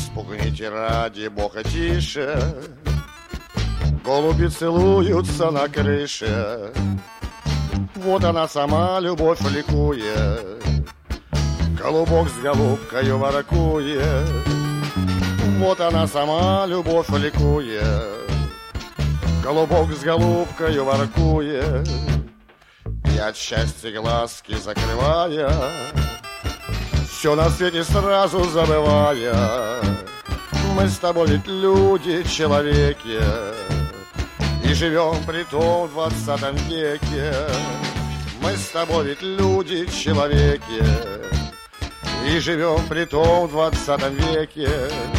спугните ради бога тише, голуби целуются на крыше. Вот она сама, любовь ликует, голубок с голубкою воркует. Вот она сама, любовь ликует, голубок с голубкою воркует. И от счастья глазки закрывая, все на свете сразу забывая, мы с тобой ведь люди, человеки, и живем при том в 20 веке. Мы с тобой ведь люди, человеки, и живем при том в 20 веке.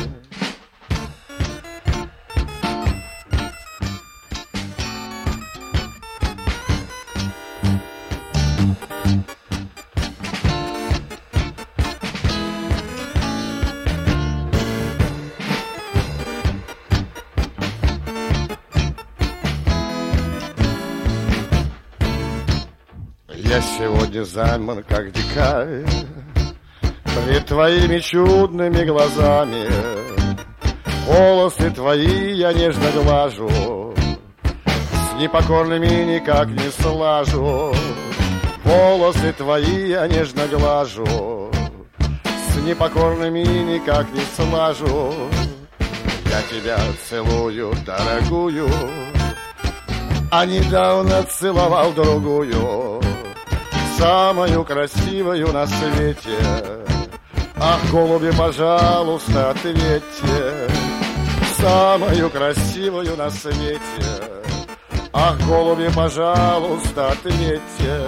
Я сегодня заман, как дикарь, пред твоими чудными глазами. Волосы твои я нежно глажу, с непокорными никак не слажу. Волосы твои я нежно глажу, с непокорными никак не слажу. Я тебя целую, дорогую, а недавно целовал другую, самую красивую на свете. Ах, голуби, пожалуйста, ответьте, самую красивую на свете. Ах, голуби, пожалуйста, ответьте.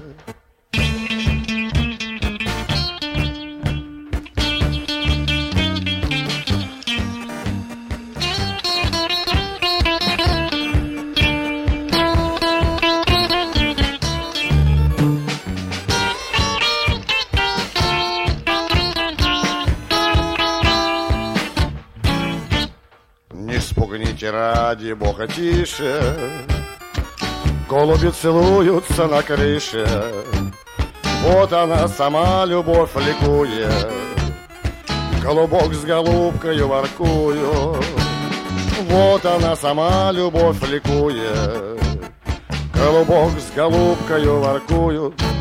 Не спугните ради бога тише, голуби целуются на крыше. Вот она сама, любовь ликует, голубок с голубкою воркуют. Вот она сама, любовь ликует, голубок с голубкою воркуют.